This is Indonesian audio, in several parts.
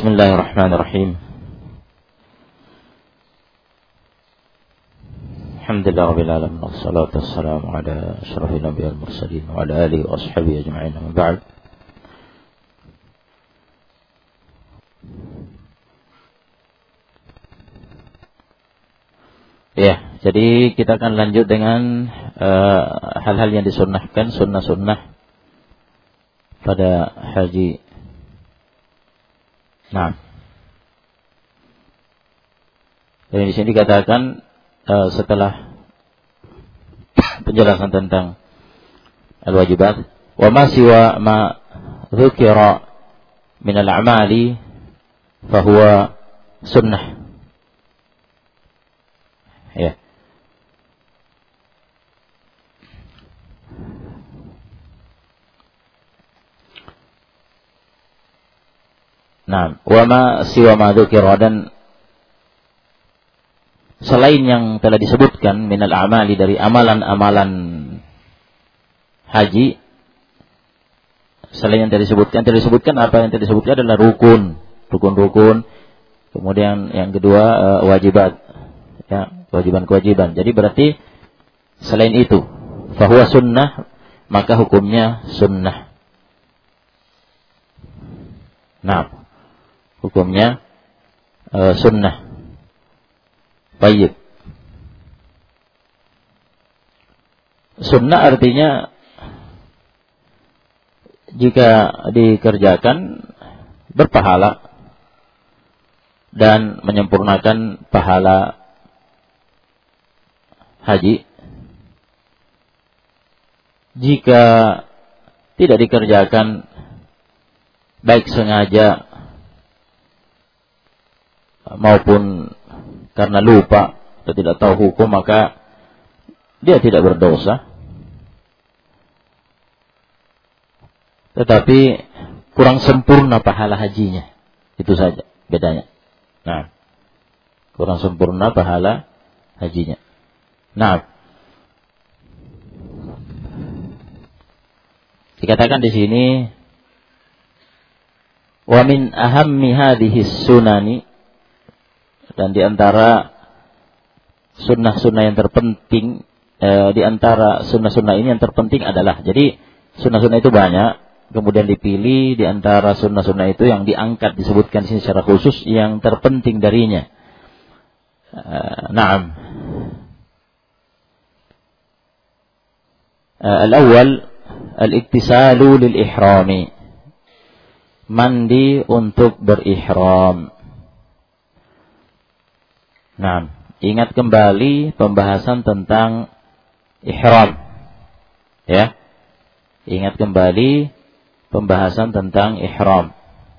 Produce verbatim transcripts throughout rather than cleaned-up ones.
Bismillahirrahmanirrahim. Alhamdulillah rabbil alamin wassalatu wassalamu ala asyrafil anbiya'i wal mursalin wa ala alihi wa ashabihi ajma'in. Amma ba'd. Ya, jadi kita akan lanjut dengan uh, hal-hal yang disunnahkan, sunnah-sunnah pada haji. Nah, jadi di sini dikatakan uh, setelah penjelasan tentang al-wajibat, wa ma siwa ma dzukira min al-a'mali fa huwa sunnah. Ya. Nah, wa ma siwa ma dzukira, dan selain yang telah disebutkan minal a'mali, dari amalan-amalan haji, selain yang tadi disebutkan, tadi disebutkan apa yang tadi disebutkan adalah rukun, rukun-rukun. Kemudian yang kedua uh, wajibat, ya, kewajiban-kewajiban. Jadi berarti selain itu, fahuwa sunnah, maka hukumnya sunnah. Nah, hukumnya uh, sunnah. Baik. Sunnah artinya jika dikerjakan berpahala dan menyempurnakan pahala haji. Jika tidak dikerjakan baik sengaja maupun karena lupa atau tidak tahu hukum, maka dia tidak berdosa, tetapi kurang sempurna pahala hajinya. Itu saja bedanya. Nah, kurang sempurna pahala hajinya. Nah, dikatakan di sini, wa min ahammi hadhihi sunani, dan di antara sunnah-sunnah yang terpenting, eh, di antara sunnah-sunnah ini yang terpenting adalah, jadi sunnah-sunnah itu banyak, kemudian dipilih di antara sunnah-sunnah itu yang diangkat, disebutkan sini secara khusus yang terpenting darinya. Eh, Naam. Eh, Al-awwal al-iktisalu lil-ihrami, mandi untuk berihram. Nah, ingat kembali pembahasan tentang ihram. Ya. Ingat kembali pembahasan tentang ihram.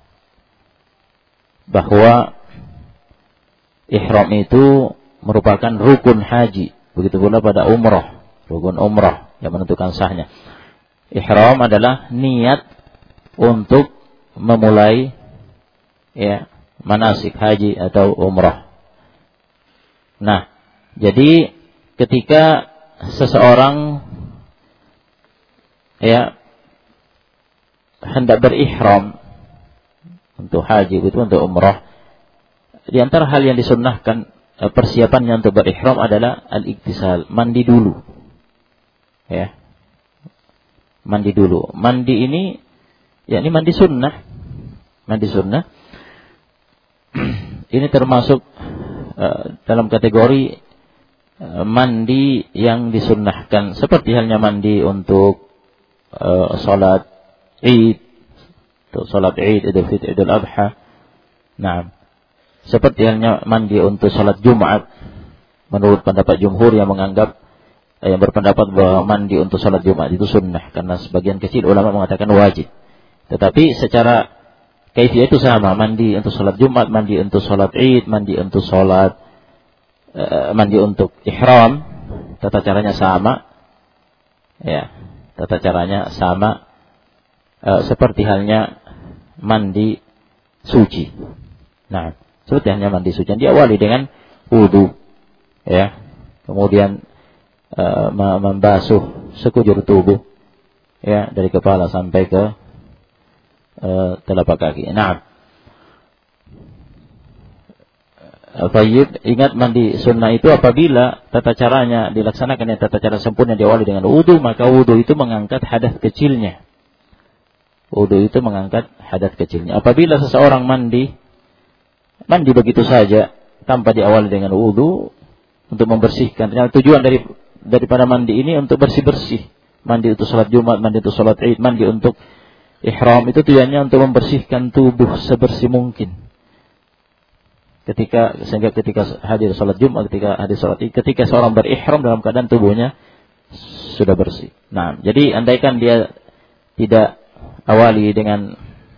Bahwa ihram itu merupakan rukun haji. Begitu pula pada umrah, rukun umrah yang menentukan sahnya. Ihram adalah niat untuk memulai ya manasik haji atau umrah. Nah, jadi ketika seseorang ya hendak berihram untuk haji itu untuk umrah, di antara hal yang disunnahkan persiapannya untuk berihram adalah al-iktisal, mandi dulu. Ya. Mandi dulu. Mandi ini yakni mandi sunnah. Mandi sunnah. Ini termasuk Uh, dalam kategori uh, mandi yang disunnahkan, seperti halnya mandi untuk uh, salat Id, untuk salat Id, Idul Fitri, Idul Adha. Nah, seperti halnya mandi untuk salat Jumat, menurut pendapat jumhur yang menganggap uh, yang berpendapat bahwa mandi untuk salat Jumat itu sunnah, karena sebagian kecil ulama mengatakan wajib. Tetapi secara kaifiyah itu sama, mandi untuk salat Jumat, mandi untuk salat Id, mandi untuk salat uh, mandi untuk ihram, tata caranya sama. Ya, tata caranya sama uh, seperti halnya mandi suci. Nah, seperti halnya mandi suci, diawali dengan wudu, ya. Kemudian uh, membasuh sekujur tubuh, ya, dari kepala sampai ke Uh, telapak kaki. Nah, Tayyib, ingat mandi sunnah itu apabila tata caranya dilaksanakan yang tata cara sempurna diawali dengan wudu, maka wudu itu mengangkat hadas kecilnya. Wudu itu mengangkat hadas kecilnya. Apabila seseorang mandi, mandi begitu saja tanpa diawali dengan wudu untuk membersihkan. Ternyata tujuan dari daripada mandi ini untuk bersih-bersih. Mandi untuk sholat Jumat, mandi untuk sholat Id, mandi untuk ihram, itu tujuannya untuk membersihkan tubuh sebersih mungkin. Ketika sehingga ketika hadir salat Jumat, ketika hadir salat Id, ketika seorang berihram dalam keadaan tubuhnya sudah bersih. Nah, jadi andaikan dia tidak awali dengan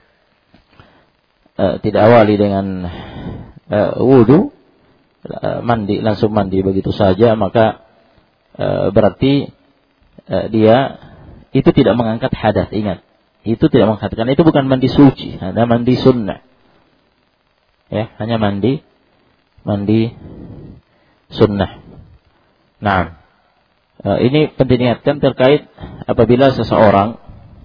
uh, tidak awali dengan uh, wudu, uh, mandi langsung mandi begitu saja, maka uh, berarti uh, dia itu tidak mengangkat hadas. Ingat, itu tidak mengangkat, karena itu bukan mandi suci, hanya mandi sunnah. Ya, hanya mandi mandi sunnah. Nah, ini penting diingatkan terkait apabila seseorang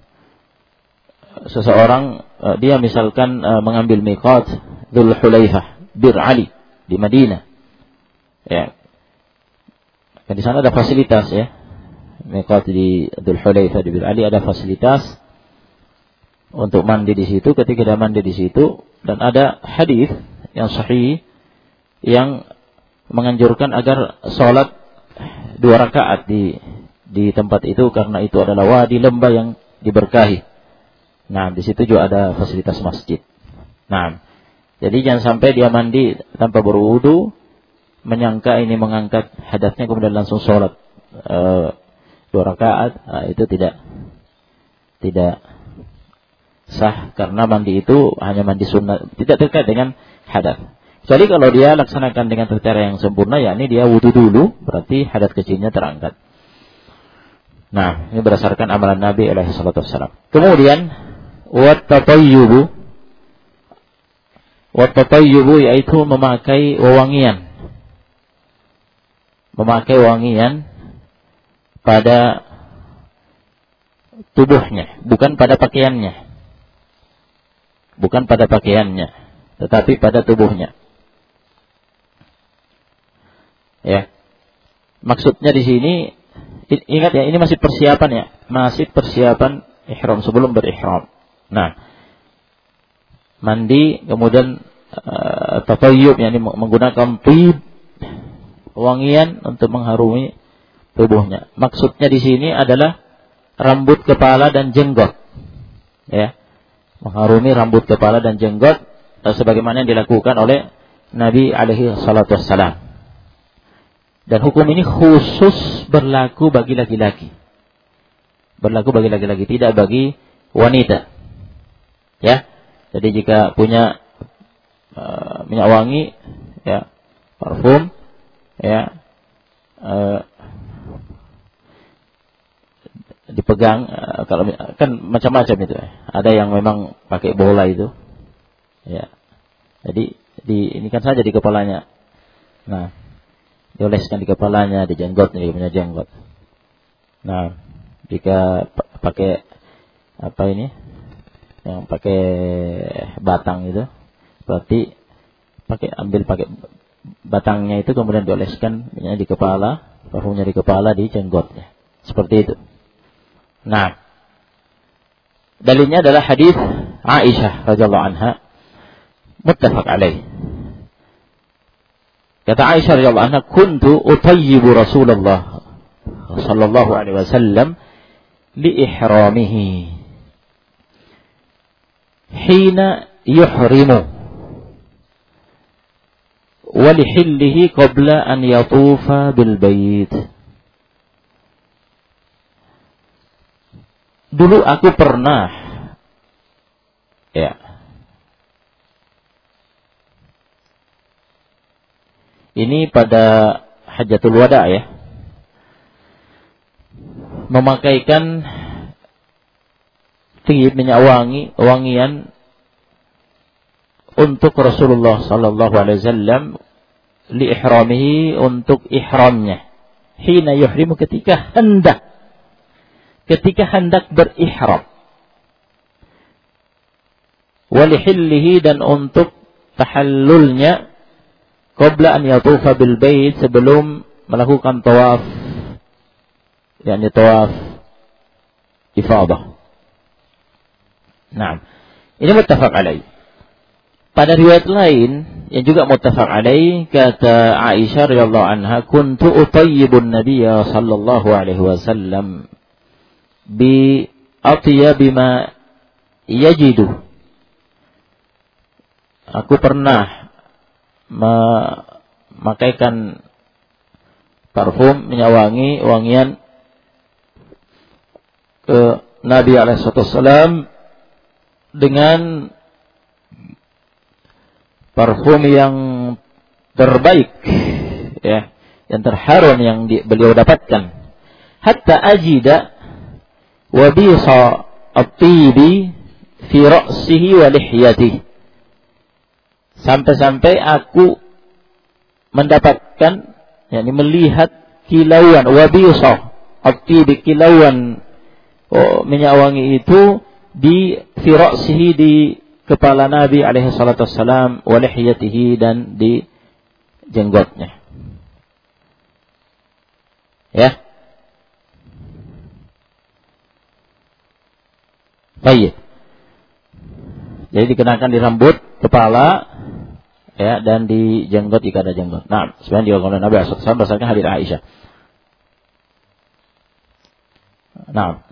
seseorang dia misalkan mengambil miqat Dzul Hulaifah Bir Ali di Madinah. Ya. Dan di sana ada fasilitas ya. Miqat di Dzul Hulaifah di Bir Ali ada fasilitas untuk mandi di situ. Ketika dia mandi di situ, dan ada hadis yang sahih yang menganjurkan agar sholat dua rakaat di di tempat itu, karena itu adalah wadi lembah yang diberkahi. Nah, di situ juga ada fasilitas masjid. Nah, jadi jangan sampai dia mandi tanpa berwudu, menyangka ini mengangkat hadasnya kemudian langsung sholat e, dua rakaat. Nah, itu tidak tidak sah, karena mandi itu hanya mandi sunnah, tidak terkait dengan hadas. Kecuali kalau dia laksanakan dengan cara yang sempurna, yakni dia wudu dulu, berarti hadas kecilnya terangkat. Nah, ini berdasarkan amalan Nabi alaihi salatu wassalam. Kemudian wat tatayyubu, wat tatayyubu yaitu memakai wewangian, memakai wangian pada tubuhnya, bukan pada pakaiannya. Bukan pada pakaiannya, tetapi pada tubuhnya. Ya. Maksudnya di sini, ingat ya, ini masih persiapan ya, masih persiapan ihram sebelum berihram. Nah, mandi kemudian uh, tatayyub, yakni menggunakan thib, wangian untuk mengharumi tubuhnya. Maksudnya di sini adalah rambut kepala dan jenggot. Ya. Mengharumi rambut kepala dan jenggot sebagaimana yang dilakukan oleh Nabi alaihi salatu wassalam. Dan hukum ini khusus berlaku bagi laki-laki. Berlaku bagi laki-laki, tidak bagi wanita. Ya. Jadi jika punya uh, minyak wangi, ya, parfum, ya, uh, dipegang, kalau kan macam-macam itu, ada yang memang pakai bola itu, ya, jadi di ini kan saja di kepalanya, nah, dioleskan di kepalanya, di jenggotnya, dia punya jenggot. Nah, jika pakai apa ini, yang pakai batang itu, berarti pakai ambil pakai batangnya itu kemudian dioleskan di kepala, parfumnya di kepala, di jenggotnya, seperti itu. Nah, dalilnya adalah hadis Aisyah radhiyallahu anha, muttafaq alaih. Kata Aisyah radhiyallahu anha, "Kuntu utayyibu Rasulullah sallallahu alaihi wasallam li ihramihi hina yuhrimu wa li hillihi qabla an yatufa bil bait." Dulu aku pernah, ya, ini pada Hajjatul Wada ya, memakaikan tinggi minyak wangi, wangian untuk Rasulullah sallallahu alaihi wasallam li ihramihi, untuk ihramnya, hina yuhrimu, ketika hendak ketika hendak berihram, walihillihi, dan untuk tahallulnya, qabla an yatufa bil bait, sebelum melakukan tawaf, yakni tawaf ifadah. Nah, ini muttafaq alaih. Pada riwayat lain yang juga muttafaq alaih, kata Aisyah radhiyallahu anha, kuntu utayyibun nabiyya sallallahu alaihi wasallam bi atyabi ma yajidu. Aku pernah memakaikan parfum, minyak wangi, wangian ke Nabi alaihi wasallam dengan parfum yang terbaik, ya, yang terharum yang di, beliau dapatkan. Hatta ajida wa bisa at-tibi fi ra'sihi wa lihyatihi. Sampai-sampai aku mendapatkan, yakni melihat kilauan wa bisa at-tibi, kilauan oh, minyak wangi itu di fi ra'sihi, di kepala Nabi alaihi salatu wassalam, wa lihiyatihi, dan di jenggotnya. Ya. Baik. Jadi dikenakan di rambut, kepala, ya, dan di jenggot jika ada jenggot. Nah, sebenarnya dilakukan oleh Nabi sallallahu alaihi wasallam berdasarkan hadits Aisyah. Nah,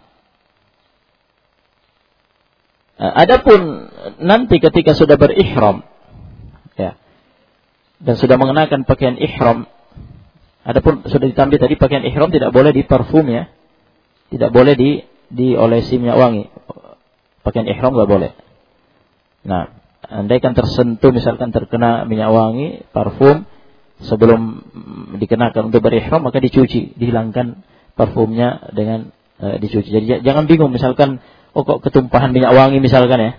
adapun nanti ketika sudah berihram, ya, dan sudah mengenakan pakaian ihram, adapun sudah ditambah tadi pakaian ihram tidak boleh diparfum, ya, tidak boleh di diolesi minyak wangi. Pakaian ihram nggak boleh. Nah, andaikan tersentuh, misalkan terkena minyak wangi, parfum, sebelum dikenakan untuk berihram, maka dicuci, dihilangkan parfumnya dengan uh, dicuci. Jadi jangan bingung, misalkan oh kok ketumpahan minyak wangi misalkan, ya,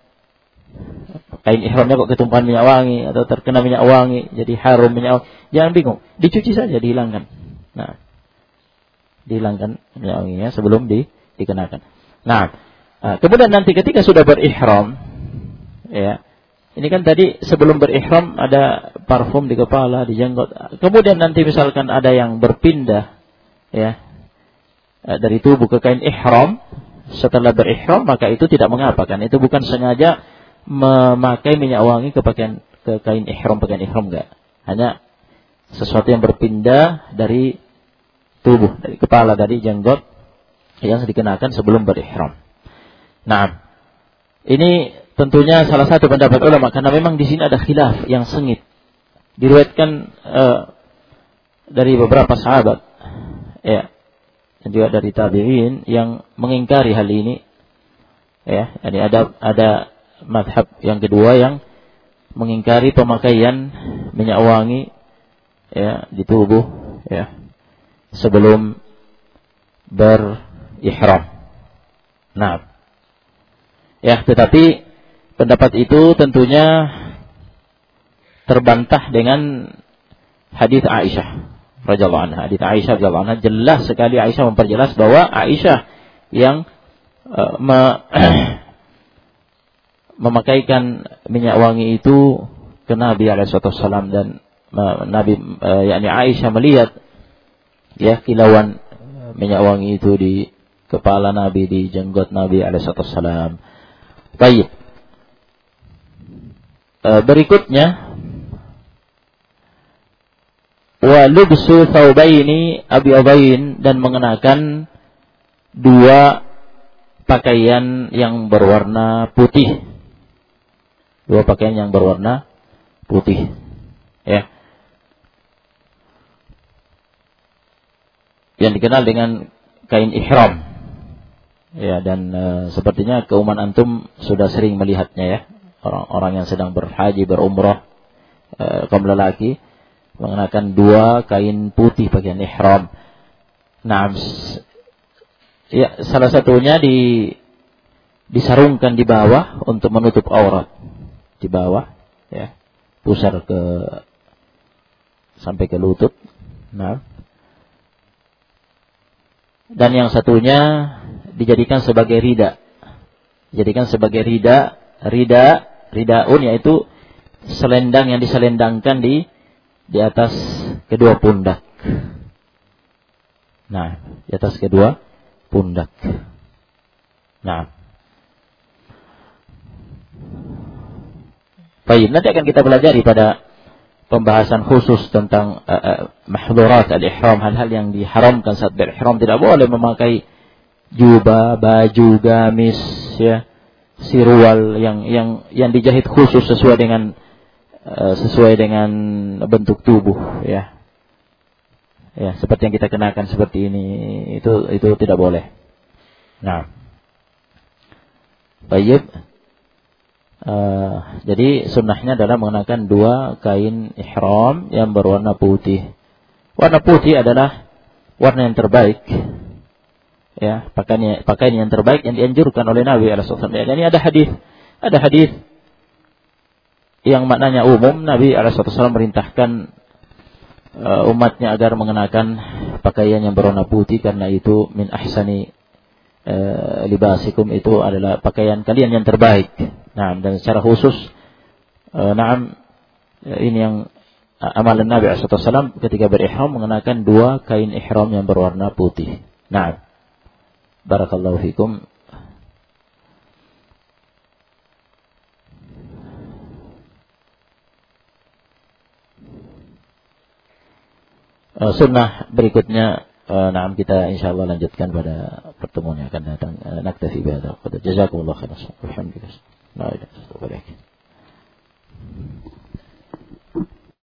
kain ihramnya kok ketumpahan minyak wangi atau terkena minyak wangi jadi harum minyak wangi, jangan bingung, dicuci saja, dihilangkan. Nah, dihilangkan minyak wanginya sebelum di, dikenakan. Nah, kemudian nanti ketika sudah berihram, ya, ini kan tadi sebelum berihram ada parfum di kepala, di jenggot. Kemudian nanti misalkan ada yang berpindah, ya, dari tubuh ke kain ihram setelah berihram, maka itu tidak mengapa, kan? Itu bukan sengaja memakai minyak wangi ke pakaian, ke kain ihram, pakaian ihram, enggak. Hanya sesuatu yang berpindah dari tubuh, dari kepala, dari jenggot yang dikenakan sebelum berihram. Nah, ini tentunya salah satu pendapat ulama, karena memang di sini ada khilaf yang sengit. Diriwayatkan uh, dari beberapa sahabat, ya, dan juga dari tabi'in yang mengingkari hal ini, ya. Jadi ada ada mazhab yang kedua yang mengingkari pemakaian minyak wangi, ya, di tubuh, ya, sebelum berihram. Nah, ya, tetapi pendapat itu tentunya terbantah dengan hadits Aisyah radhiyallahu anha. Hadits Aisyah radhiyallahu anha jelas sekali, Aisyah memperjelas bahwa Aisyah yang uh, me memakaikan minyak wangi itu ke Nabi alaihi wasallam, dan uh, Nabi uh, yakni Aisyah melihat, ya, kilauan minyak wangi itu di kepala Nabi, di jenggot Nabi alaihi wasallam. Baik. Uh, berikutnya, wa lubsu thawbaini abyadain, dan mengenakan dua pakaian yang berwarna putih. Dua pakaian yang berwarna putih, ya. Yang dikenal dengan kain ihram. Ya, dan e, sepertinya keumuman antum sudah sering melihatnya, ya. Orang-orang yang sedang berhaji, berumrah, e, kaum lelaki mengenakan dua kain putih bagian ihram. Nah, ya, salah satunya di disarungkan di bawah untuk menutup aurat. Di bawah, ya, pusar ke sampai ke lutut. Nah, dan yang satunya dijadikan sebagai rida. Dijadikan sebagai rida, rida, ridaun, yaitu selendang yang diselendangkan di di atas kedua pundak. Nah, di atas kedua pundak. Nah. Baik, nanti akan kita pelajari pada pembahasan khusus tentang uh, uh, mahdhurat al-ihram, hal-hal yang diharamkan saat berihram. Tidak boleh memakai jubah, baju, gamis, ya, sirwal yang yang yang dijahit khusus sesuai dengan uh, sesuai dengan bentuk tubuh, ya. Ya, seperti yang kita kenakan seperti ini, itu itu tidak boleh. Nah, baik. Uh, jadi sunnahnya adalah mengenakan dua kain ihram yang berwarna putih. Warna putih adalah warna yang terbaik. Ya, pakaian pakaian yang terbaik yang dianjurkan oleh Nabi sallallahu alaihi wasallam. Jadi ada hadis, ada hadis yang maknanya umum. Nabi sallallahu alaihi wasallam merintahkan Uh, umatnya agar mengenakan pakaian yang berwarna putih karena itu min ahsani uh, libasikum, itu adalah pakaian kalian yang terbaik. Nah, dan secara khusus uh, na'am uh, ini yang uh, amalan Nabi sallallahu alaihi wasallam ketika berihram mengenakan dua kain ihram yang berwarna putih. Nah, barakallahu fikum. Uh, sunnah berikutnya, uh, nah kita insyaallah lanjutkan pada pertemuan yang akan datang. Uh, naktafi bihadza. Jazakumullahu khairan. Alhamdulillah. La ilaha illallah.